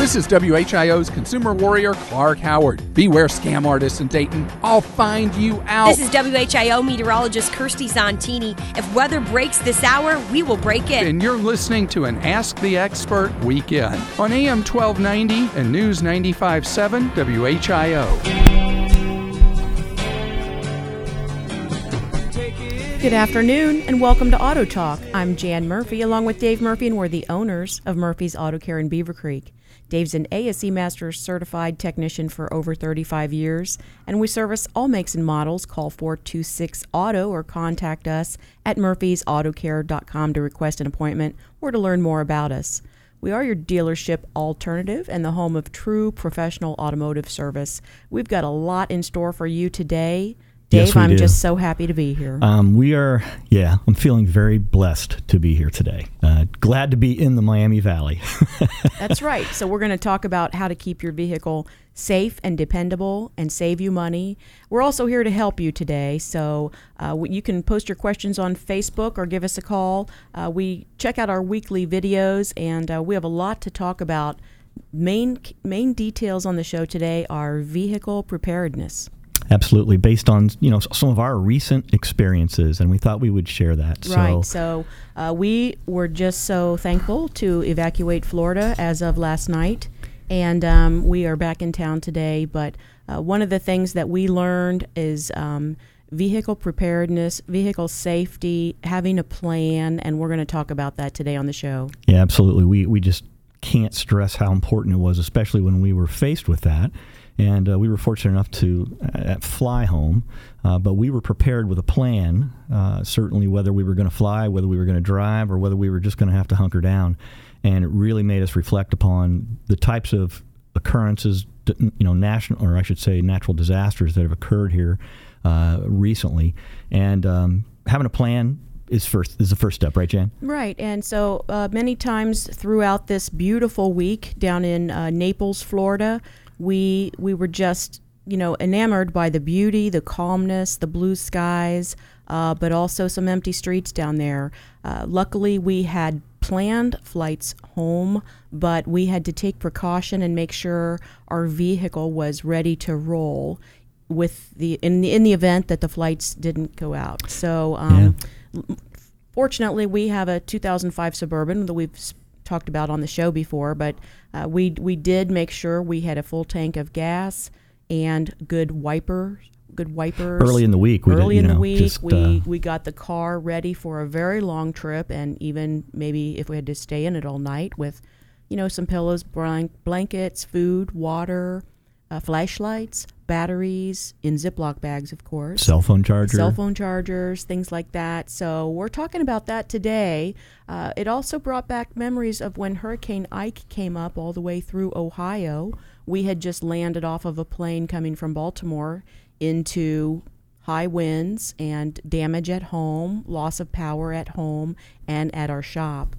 This is WHIO's consumer warrior, Clark Howard. Beware scam artists in Dayton. I'll find you out. This is WHIO meteorologist Kirsty Zontini. If weather breaks this hour, we will break it. And you're listening to an Ask the Expert weekend on AM 1290 and News 95.7 WHIO. Good afternoon and welcome to Auto Talk. I'm Jan Murphy along with Dave Murphy, and we're the owners of Murphy's Auto Care in Beaver Creek. Dave's an ASE Master Certified Technician for over 35 years, and we service all makes and models. Call 426-AUTO or contact us at murphysautocare.com to request an appointment or to learn more about us. We are your dealership alternative and the home of true professional automotive service. We've got a lot in store for you today. Dave, Yes, we I'm do. just so happy to be here. I'm feeling very blessed to be here today. Glad to be in the Miami Valley. That's right. So we're going to talk about how to keep your vehicle safe and dependable and save you money. We're also here to help you today. So you can post your questions on Facebook or give us a call. We check out our weekly videos, and we have a lot to talk about. Main details on the show today are vehicle preparedness. Absolutely, based on some of our recent experiences, and we thought we would share that. Right. So we were just so thankful to evacuate Florida as of last night, and we are back in town today. But one of the things that we learned is vehicle preparedness, vehicle safety, having a plan, and we're going to talk about that today on the show. Yeah, absolutely. We just can't stress how important it was, especially when we were faced with that. And we were fortunate enough to fly home, but we were prepared with a plan, certainly whether we were going to fly, whether we were going to drive, or whether we were just going to have to hunker down. And it really made us reflect upon the types of occurrences, natural disasters that have occurred here recently. And having a plan is the first step, right, Jan? Right. And so many times throughout this beautiful week down in Naples, Florida, we were just, enamored by the beauty, the calmness, the blue skies, but also some empty streets down there. Luckily, we had planned flights home, but we had to take precaution and make sure our vehicle was ready to roll in the event that the flights didn't go out. So, fortunately, we have a 2005 Suburban that we've talked about on the show before, but we did make sure we had a full tank of gas and good wipers. Early in the week, we got the car ready for a very long trip, and even maybe if we had to stay in it all night with, some pillows, blankets, food, water, flashlights, batteries in Ziploc bags, of course. Cell phone chargers, things like that. So we're talking about that today. It also brought back memories of when Hurricane Ike came up all the way through Ohio. We had just landed off of a plane coming from Baltimore into high winds and damage at home, loss of power at home and at our shop.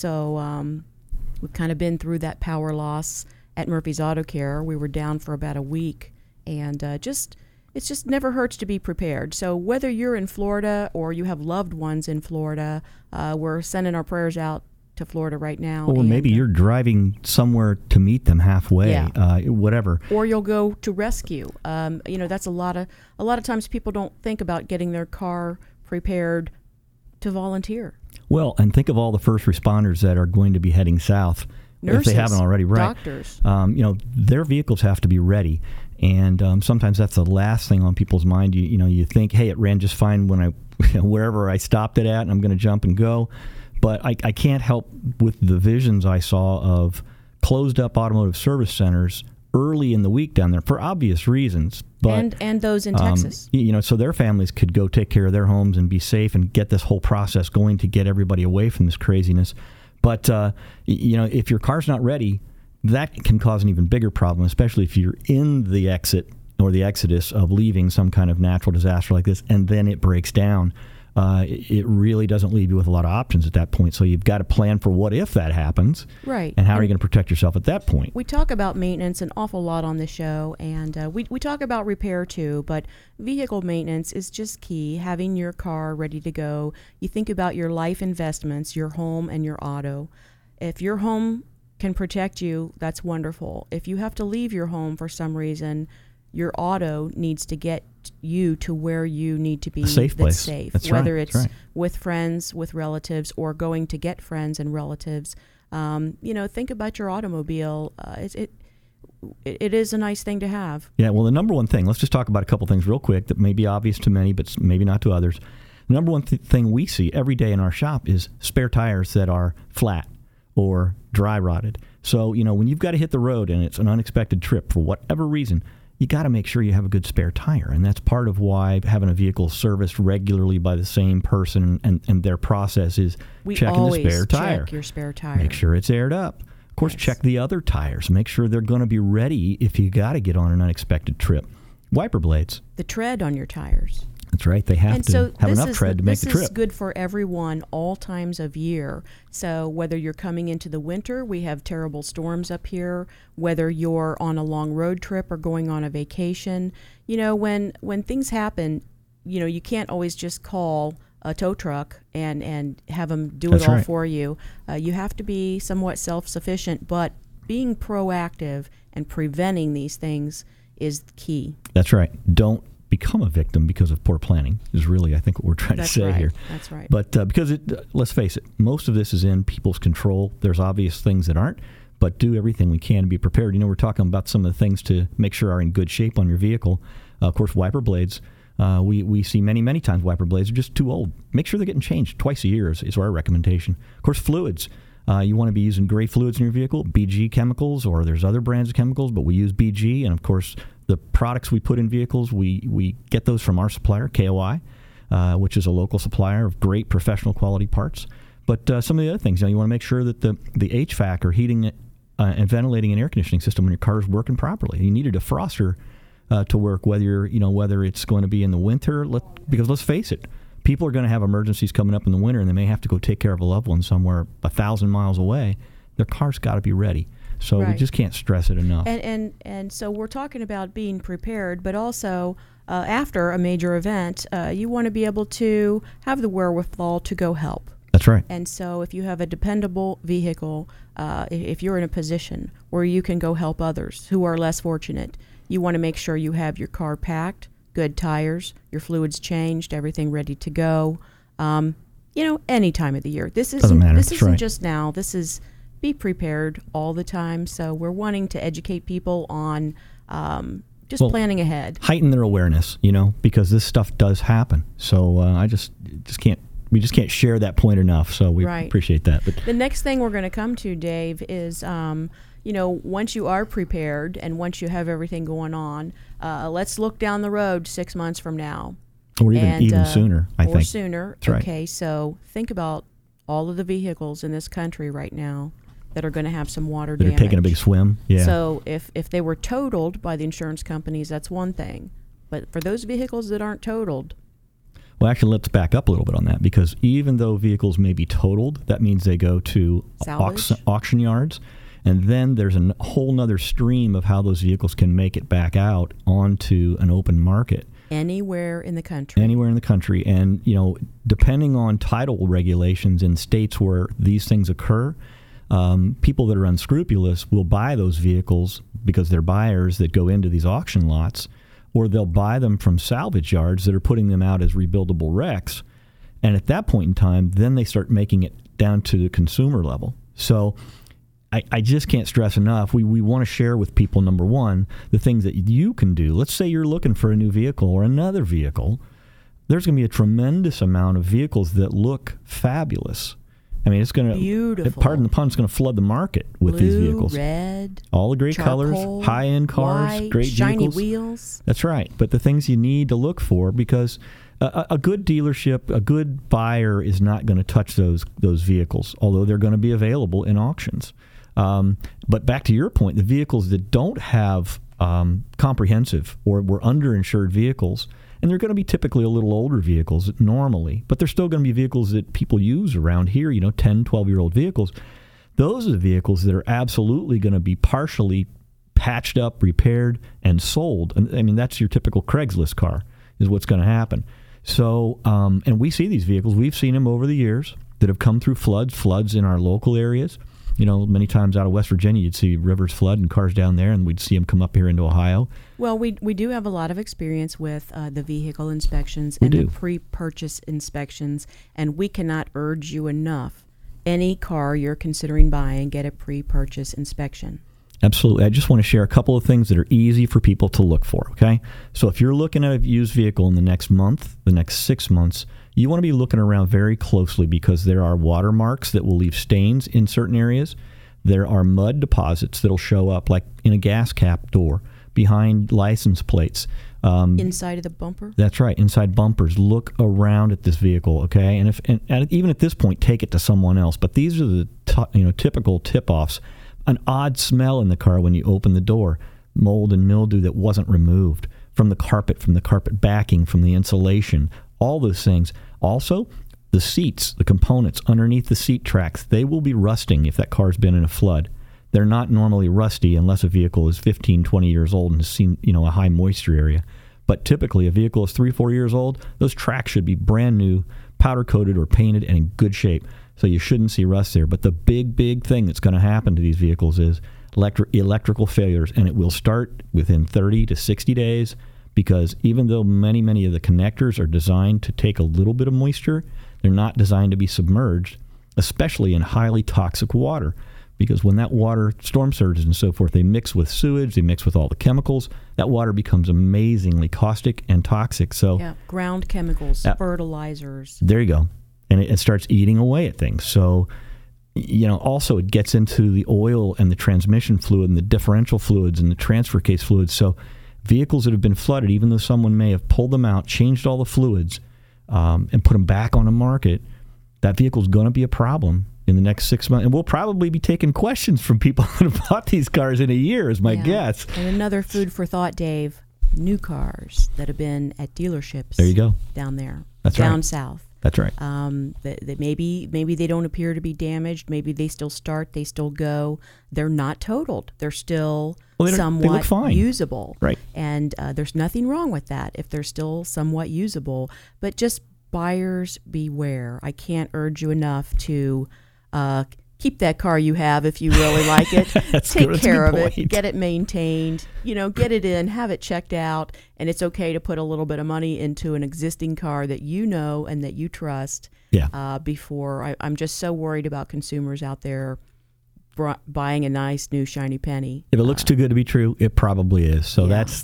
So we've kind of been through that power loss at Murphy's Auto Care. We were down for about a week, and it just never hurts to be prepared. So whether you're in Florida or you have loved ones in Florida, we're sending our prayers out to Florida right now. Or maybe you're driving somewhere to meet them halfway, whatever. Or you'll go to rescue. That's a lot of times people don't think about getting their car prepared to volunteer. Well, and think of all the first responders that are going to be heading south. Nurses, if they haven't already, right? Doctors. Their vehicles have to be ready, and sometimes that's the last thing on people's mind. You think, hey, it ran just fine when wherever I stopped it at, and I'm going to jump and go. But I can't help with the visions I saw of closed up automotive service centers early in the week down there for obvious reasons. But and those in Texas. So their families could go take care of their homes and be safe and get this whole process going to get everybody away from this craziness. But, if your car's not ready, that can cause an even bigger problem, especially if you're in the exit or the exodus of leaving some kind of natural disaster like this, and then it breaks down. It really doesn't leave you with a lot of options at that point. So you've got to plan for what if that happens. Right. And how are you going to protect yourself at that point? We talk about maintenance an awful lot on the show, and we talk about repair too, but vehicle maintenance is just key, having your car ready to go. You think about your life investments, your home and your auto. If your home can protect you, that's wonderful. If you have to leave your home for some reason, your auto needs to get you to where you need to be. A safe place. Safe. That's Whether right. it's That's right. with friends, with relatives, or going to get friends and relatives. Think about your automobile. It is a nice thing to have. Yeah, well, the number one thing, let's just talk about a couple things real quick that may be obvious to many, but maybe not to others. The number one thing we see every day in our shop is spare tires that are flat or dry rotted. So, when you've got to hit the road and it's an unexpected trip for whatever reason, you got to make sure you have a good spare tire. And that's part of why having a vehicle serviced regularly by the same person and their process is checking the spare tire. Check your spare tire. Make sure it's aired up. Of course, Yes. check the other tires. Make sure they're going to be ready if you got to get on an unexpected trip. Wiper blades. The tread on your tires. That's right. They have to have enough tread to make the This trip. is good for everyone, all times of year. So whether you're coming into the winter, we have terrible storms up here. Whether you're on a long road trip or going on a vacation, when things happen, you can't always just call a tow truck and have them do That's it all right. for you. You have to be somewhat self-sufficient, but being proactive and preventing these things is key. That's right. Don't become a victim because of poor planning is really, I think, what we're trying That's to say right. here. That's right. But because let's face it, most of this is in people's control. There's obvious things that aren't, but do everything we can to be prepared. We're talking about some of the things to make sure are in good shape on your vehicle. Of course, wiper blades. We see many times wiper blades are just too old. Make sure they're getting changed twice a year is our recommendation. Of course, fluids. You want to be using great fluids in your vehicle, BG chemicals, or there's other brands of chemicals, but we use BG. And, of course, the products we put in vehicles, we get those from our supplier, KOI, which is a local supplier of great professional quality parts. But some of the other things, you want to make sure that the HVAC or heating and ventilating and air conditioning system when your car is working properly. You need a defroster to work, whether it's going to be in the winter, because let's face it, people are going to have emergencies coming up in the winter, and they may have to go take care of a loved one somewhere 1,000 miles away. Their car's got to be ready. So Right. we just can't stress it enough. And so we're talking about being prepared, but also after a major event, you want to be able to have the wherewithal to go help. That's right. And so if you have a dependable vehicle, if you're in a position where you can go help others who are less fortunate, you want to make sure you have your car packed, good tires, your fluids changed, everything ready to go. Any time of the year. This Doesn't matter. This That's isn't right. just now. This is be prepared all the time. So we're wanting to educate people on planning ahead. Heighten their awareness, because this stuff does happen. So we just can't share that point enough. So we Right. appreciate that. But The next thing we're going to come to, Dave, is once you are prepared and once you have everything going on, let's look down the road 6 months from now. or even sooner, I think. Or sooner. That's right. Okay, so think about all of the vehicles in this country right now that are going to have some water That are damage. taking a big swim. Yeah. So if they were totaled by the insurance companies, that's one thing. But for those vehicles that aren't totaled, Well, actually, let's back up a little bit on that, because even though vehicles may be totaled, that means they go to Salvage? auction yards, and then there's a whole nother stream of how those vehicles can make it back out onto an open market. anywhere in the country. Anywhere in the country. And, depending on title regulations in states where these things occur, people that are unscrupulous will buy those vehicles because they're buyers that go into these auction lots, or they'll buy them from salvage yards that are putting them out as rebuildable wrecks. And at that point in time, then they start making it down to the consumer level. So I just can't stress enough. We want to share with people, number one, the things that you can do. Let's say you're looking for a new vehicle or another vehicle. There's going to be a tremendous amount of vehicles that look fabulous. I mean, it's going to, Beautiful. pardon the pun, it's going to flood the market with Blue, these vehicles. red, All the great charcoal, colors, high-end cars, white, great shiny vehicles. wheels. That's right. But the things you need to look for, because a good dealership, a good buyer is not going to touch those vehicles, although they're going to be available in auctions. But back to your point, the vehicles that don't have comprehensive or were underinsured vehicles, and they're going to be typically a little older vehicles normally, but they're still going to be vehicles that people use around here, 10, 12-year-old vehicles. Those are the vehicles that are absolutely going to be partially patched up, repaired, and sold. And I mean, that's your typical Craigslist car is what's going to happen. So, and we see these vehicles. We've seen them over the years that have come through floods in our local areas. Many times out of West Virginia, you'd see rivers flood and cars down there, and we'd see them come up here into Ohio. Well, we do have a lot of experience with the vehicle inspections and the pre-purchase inspections, and we cannot urge you enough. Any car you're considering buying, get a pre-purchase inspection. Absolutely. I just want to share a couple of things that are easy for people to look for, okay? So if you're looking at a used vehicle in the next month, the next 6 months, you want to be looking around very closely because there are watermarks that will leave stains in certain areas. There are mud deposits that'll show up like in a gas cap door, behind license plates. Inside of the bumper? That's right, inside bumpers. Look around at this vehicle, okay? And even at this point, take it to someone else. But these are the typical tip-offs. An odd smell in the car when you open the door, mold and mildew that wasn't removed from the carpet backing, from the insulation, all those things. Also, the seats, the components underneath the seat tracks, they will be rusting if that car's been in a flood. They're not normally rusty unless a vehicle is 15, 20 years old and has seen, a high moisture area. But typically, a vehicle is 3, 4 years old, those tracks should be brand new, powder coated or painted and in good shape. So you shouldn't see rust there. But the big thing that's going to happen to these vehicles is electrical failures, and it will start within 30 to 60 days because even though many of the connectors are designed to take a little bit of moisture, they're not designed to be submerged, especially in highly toxic water. Because when that water, storm surges and so forth, they mix with sewage, they mix with all the chemicals, that water becomes amazingly caustic and toxic. So ground chemicals, fertilizers. There you go. And it starts eating away at things. So, also it gets into the oil and the transmission fluid and the differential fluids and the transfer case fluids. So vehicles that have been flooded, even though someone may have pulled them out, changed all the fluids, and put them back on the market, that vehicle's going to be a problem in the next 6 months. And we'll probably be taking questions from people that have bought these cars in a year, is my guess. And another food for thought, Dave, new cars that have been at dealerships. There you go. Down there. That's down right. south. That's right. That maybe they don't appear to be damaged. Maybe they still start. They still go. They're not totaled. They're still somewhat usable. Right. And there's nothing wrong with that if they're still somewhat usable. But just buyers beware. I can't urge you enough to keep that car you have if you really like it. Take care of it. Get it maintained. Get it in, have it checked out, and it's okay to put a little bit of money into an existing car that you know and that you trust. Before I'm just so worried about consumers out there buying a nice new shiny penny. If it looks too good to be true, it probably is. So that's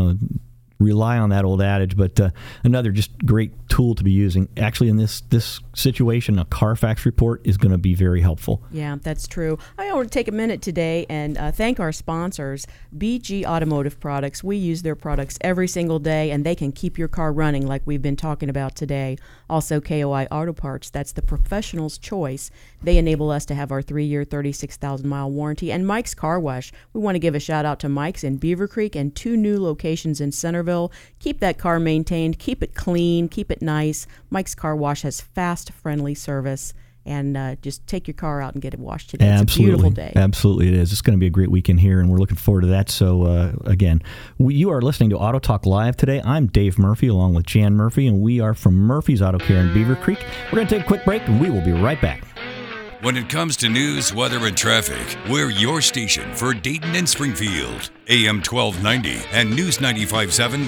rely on that old adage. But another just great tool to be using. Actually, in this situation, a Carfax report is going to be very helpful. Yeah, that's true. I want to take a minute today and thank our sponsors, BG Automotive Products. We use their products every single day, and they can keep your car running like we've been talking about today. Also, KOI Auto Parts. That's the professional's choice. They enable us to have our 3-year, 36,000-mile warranty. And Mike's Car Wash. We want to give a shout out to Mike's in Beaver Creek and 2 new locations in Centerville. Keep that car maintained, keep it clean, keep it nice. Mike's Car Wash has fast, friendly service, and just take your car out and get it washed today. It's a beautiful day. Absolutely it is. It's going to be a great weekend here, and we're looking forward to that. So, again, you are listening to Auto Talk Live today. I'm Dave Murphy along with Jan Murphy, and we are from Murphy's Auto Care in Beaver Creek. We're going to take a quick break, and we will be right back. When it comes to news, weather, and traffic, we're your station for Dayton and Springfield. AM 1290 and News 95.7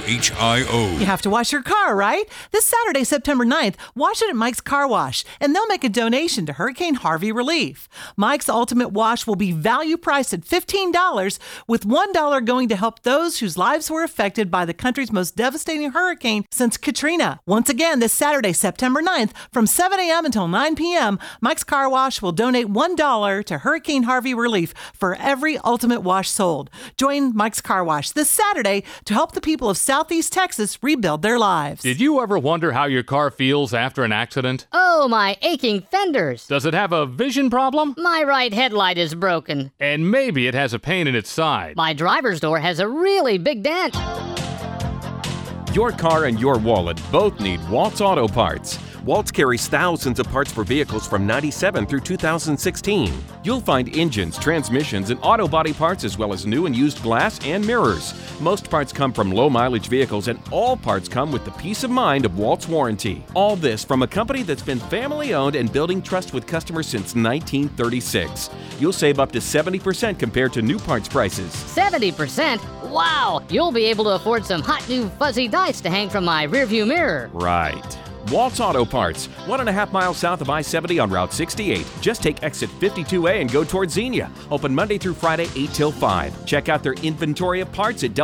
WHIO. You have to wash your car, right? This Saturday, September 9th, wash it at Mike's Car Wash, and they'll make a donation to Hurricane Harvey relief. Mike's Ultimate Wash will be value priced at $15, with $1 going to help those whose lives were affected by the country's most devastating hurricane since Katrina. Once again, this Saturday, September 9th, from 7 a.m. until 9 p.m., Mike's Car Wash will donate $1 to Hurricane Harvey relief for every Ultimate Wash sold. Join Mike's Car Wash this Saturday to help the people of Southeast Texas rebuild their lives. Did you ever wonder how your car feels after an accident? Oh, my aching fenders. Does it have a vision problem? My right headlight is broken. And maybe it has a pain in its side. My driver's door has a really big dent. Your car and your wallet both need Waltz Auto Parts. Waltz carries thousands of parts for vehicles from 97 through 2016. You'll find engines, transmissions, and auto body parts, as well as new and used glass and mirrors. Most parts come from low-mileage vehicles, and all parts come with the peace of mind of Waltz warranty. All this from a company that's been family-owned and building trust with customers since 1936. You'll save up to 70% compared to new parts prices. 70%? Wow! You'll be able to afford some hot new fuzzy dice to hang from my rearview mirror. Right. Waltz Auto Parts, 1.5 miles south of I-70 on Route 68. Just take exit 52A and go towards Xenia. Open Monday through Friday, 8 till 5. Check out their inventory of parts at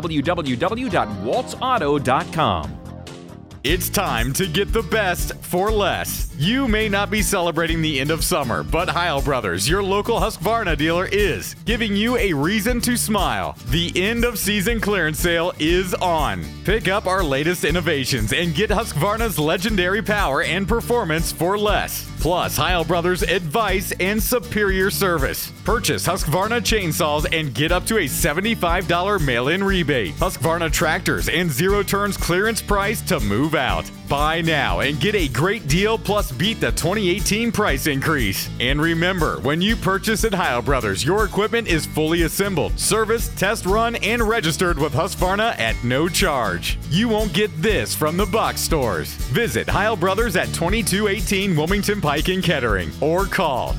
www.waltzauto.com. It's time to get the best for less. You may not be celebrating the end of summer, but Heil Brothers, your local Husqvarna dealer, is giving you a reason to smile. The end of season clearance sale is on. Pick up our latest innovations and get Husqvarna's legendary power and performance for less. Plus, Heil Brothers advice and superior service. Purchase Husqvarna chainsaws and get up to a $75 mail-in rebate. Husqvarna tractors and zero turns clearance price to move out. Buy now and get a great deal plus beat the 2018 price increase. And remember, when you purchase at Heil Brothers, your equipment is fully assembled, serviced, test run, and registered with Husqvarna at no charge. You won't get this from the box stores. Visit Heil Brothers at 2218 Wilmington Pike in Kettering or call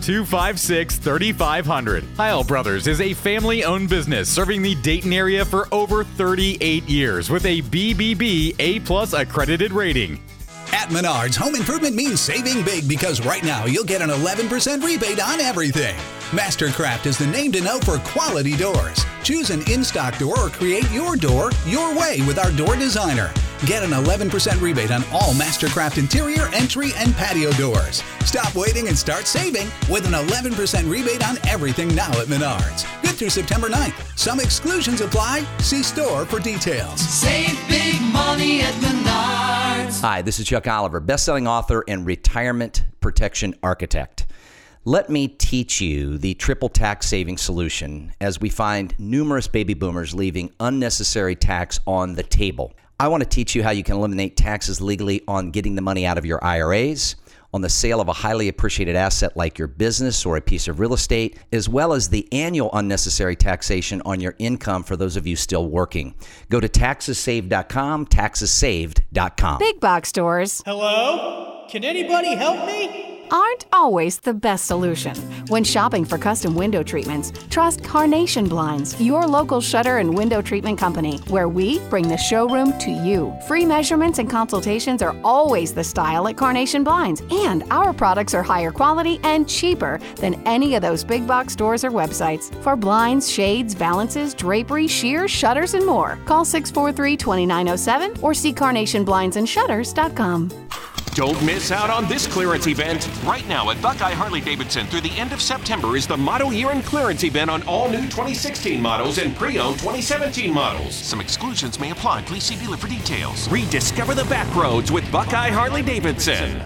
256-3500. Heil Brothers is a family-owned business serving the Dayton area for over 38 years with a BBB A+ accredited rating. At Menards, home improvement means saving big because right now you'll get an 11% rebate on everything. Mastercraft is the name to know for quality doors. Choose an in-stock door or create your door your way with our door designer. Get an 11% rebate on all Mastercraft interior, entry, and patio doors. Stop waiting and start saving with an 11% rebate on everything now at Menards. Good through September 9th. Some exclusions apply. See store for details. Save big money at Menards. Hi, this is Chuck Oliver, best-selling author and retirement protection architect. Let me teach you the triple tax saving solution as we find numerous baby boomers leaving unnecessary tax on the table. I want to teach you how you can eliminate taxes legally on getting the money out of your IRAs, on the sale of a highly appreciated asset like your business or a piece of real estate, as well as the annual unnecessary taxation on your income for those of you still working. Go to taxessaved.com, taxessaved.com. Big box stores. Hello? Can anybody help me? Aren't always the best solution. When shopping for custom window treatments, trust Carnation Blinds, your local shutter and window treatment company, where we bring the showroom to you. Free measurements and consultations are always the style at Carnation Blinds, and our products are higher quality and cheaper than any of those big box stores or websites. For blinds, shades, valances, drapery, shears, shutters, and more, call 643-2907 or see carnationblindsandshutters.com. Don't miss out on this clearance event. Right now at Buckeye Harley-Davidson through the end of September is the Model Year-End Clearance event on all new 2016 models and pre-owned 2017 models. Some exclusions may apply. Please see dealer for details. Rediscover the back roads with Buckeye Harley-Davidson.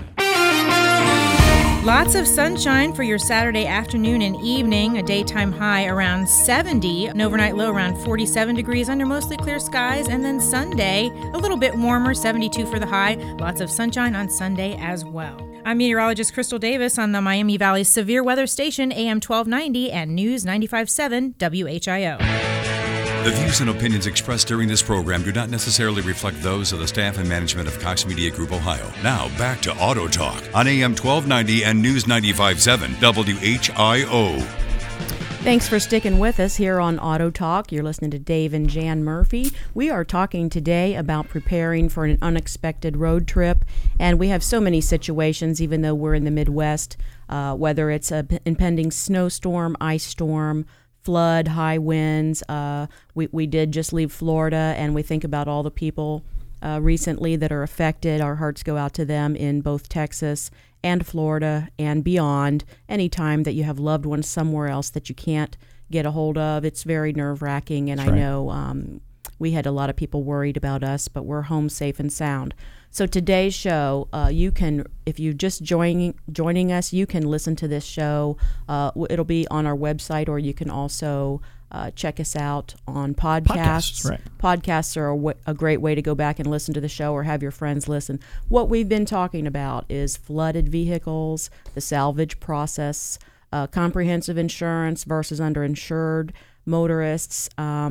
Lots of sunshine for your Saturday afternoon and evening. A daytime high around 70, an overnight low around 47 degrees under mostly clear skies. And then Sunday, a little bit warmer, 72 for the high. Lots of sunshine on Sunday as well. I'm meteorologist Crystal Davis on the Miami Valley's Severe Weather Station, AM 1290 and News 95.7 WHIO. The views and opinions expressed during this program do not necessarily reflect those of the staff and management of Cox Media Group Ohio. Now, back to Auto Talk on AM 1290 and News 95.7 WHIO. Thanks for sticking with us here on Auto Talk. You're listening to Dave and Jan Murphy. We are talking today about preparing for an unexpected road trip, and we have so many situations, even though we're in the Midwest, whether it's an impending snowstorm, ice storm, flood, high winds. We did just leave Florida, and we think about all the people recently that are affected. Our hearts go out to them in both Texas and Florida and beyond. Anytime that you have loved ones somewhere else that you can't get a hold of, it's very nerve-wracking. And I know we had a lot of people worried about us, but we're home safe and sound. So today's show, you can, if you're just joining us, you can listen to this show. It'll be on our website, or you can also check us out on podcasts. Right. Podcasts are a great way to go back and listen to the show or have your friends listen. What we've been talking about is flooded vehicles, the salvage process, comprehensive insurance versus underinsured motorists.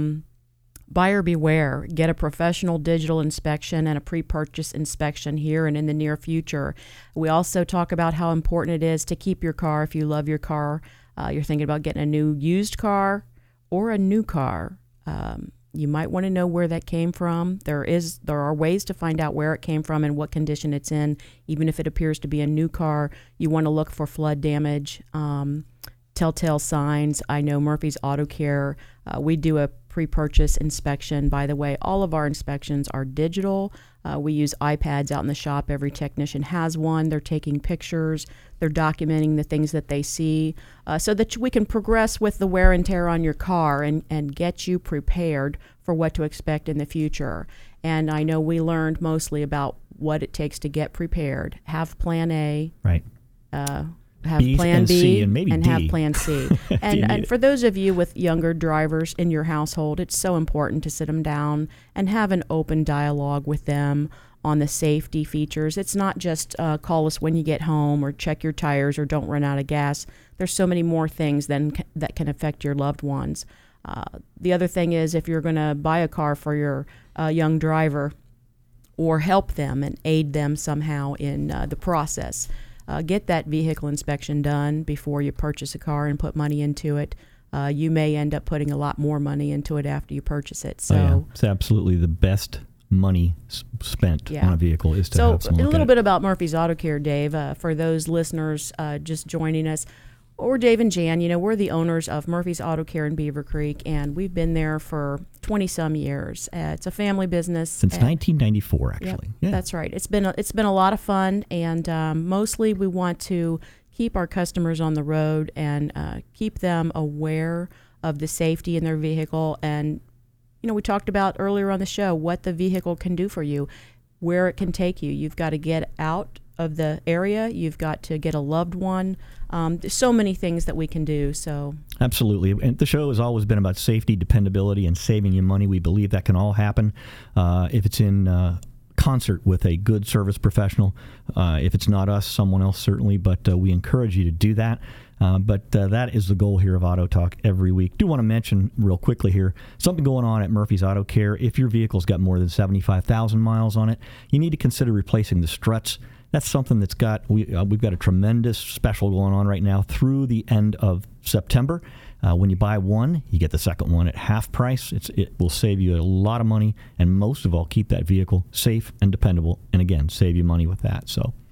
Buyer beware. Get a professional digital inspection and a pre-purchase inspection here and in the near future. We also talk about how important it is to keep your car. If you love your car, you're thinking about getting a new used car or a new car, you might want to know where that came from. There are ways to find out where it came from and what condition it's in. Even if it appears to be a new car, you want to look for flood damage, telltale signs. I know Murphy's Auto Care, we do a pre-purchase inspection. By the way, all of our inspections are digital. We use iPads out in the shop. Every technician has one. They're taking pictures. They're documenting the things that they see so that we can progress with the wear and tear on your car and get you prepared for what to expect in the future. And I know we learned mostly about what it takes to get prepared. Have Plan A. Right. Have Plan B C and maybe D. have Plan C. And for those of you with younger drivers in your household, it's so important to sit them down and have an open dialogue with them on the safety features. It's not just call us when you get home or check your tires or don't run out of gas. There's so many more things that can affect your loved ones. The other thing is, if you're going to buy a car for your young driver or help them and aid them somehow in the process, get that vehicle inspection done before you purchase a car and put money into it. You may end up putting a lot more money into it after you purchase it. So it's absolutely the best money spent on a vehicle is to have someone a little bit about Murphy's Auto Care, Dave, for those listeners just joining us. Or Dave and Jan, we're the owners of Murphy's Auto Care in Beaver Creek, and we've been there for 20-some years. It's a family business. Since 1994, actually. Yeah, that's right. It's been a lot of fun, and mostly we want to keep our customers on the road and keep them aware of the safety in their vehicle. And, we talked about earlier on the show what the vehicle can do for you, where it can take you. You've got to get out of the area. You've got to get a loved one. There's so many things that we can do. So absolutely. And the show has always been about safety, dependability, and saving you money. We believe that can all happen if it's in concert with a good service professional. If it's not us, someone else certainly, but we encourage you to do that. But that is the goal here of Auto Talk every week. Do want to mention real quickly here, something going on at Murphy's Auto Care. If your vehicle's got more than 75,000 miles on it, you need to consider replacing the struts. That's something that's we've got a tremendous special going on right now through the end of September. When you buy one, you get the second one at half price. It will save you a lot of money, and most of all, keep that vehicle safe and dependable, and again, save you money with that.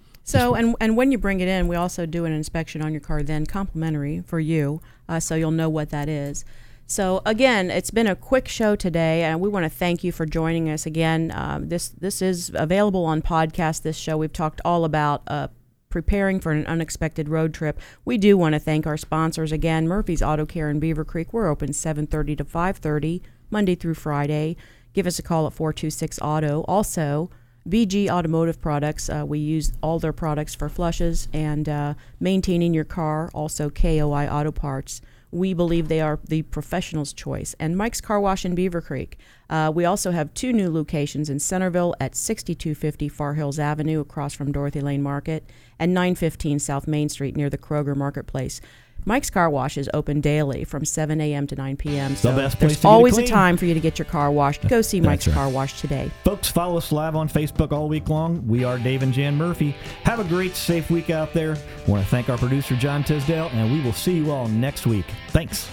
So and when you bring it in, we also do an inspection on your car then, complimentary for you, so you'll know what that is. So again, it's been a quick show today, and we want to thank you for joining us again. This is available on podcast. This show we've talked all about preparing for an unexpected road trip. We do want to thank our sponsors again. Murphy's Auto Care in Beaver Creek. We're open 7:30 to 5:30 Monday through Friday. Give us a call at 426-AUTO. Also, BG Automotive Products. We use all their products for flushes and maintaining your car. Also, KOI Auto Parts. We believe they are the professional's choice. And Mike's Car Wash in Beaver Creek. We also have 2 new locations in Centerville at 6250 Far Hills Avenue across from Dorothy Lane Market and 915 South Main Street near the Kroger Marketplace. Mike's Car Wash is open daily from 7 a.m. to 9 p.m. So there's always a time for you to get your car washed. Go see Mike's Car Wash today. Folks, follow us live on Facebook all week long. We are Dave and Jan Murphy. Have a great, safe week out there. I want to thank our producer, John Tisdale, and we will see you all next week. Thanks.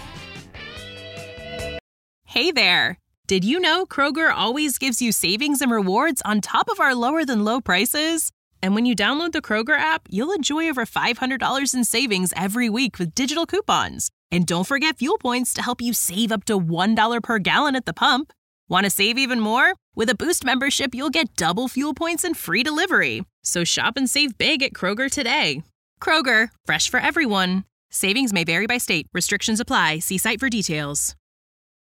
Hey there. Did you know Kroger always gives you savings and rewards on top of our lower-than-low prices? And when you download the Kroger app, you'll enjoy over $500 in savings every week with digital coupons. And don't forget fuel points to help you save up to $1 per gallon at the pump. Want to save even more? With a Boost membership, you'll get double fuel points and free delivery. So shop and save big at Kroger today. Kroger, fresh for everyone. Savings may vary by state. Restrictions apply. See site for details.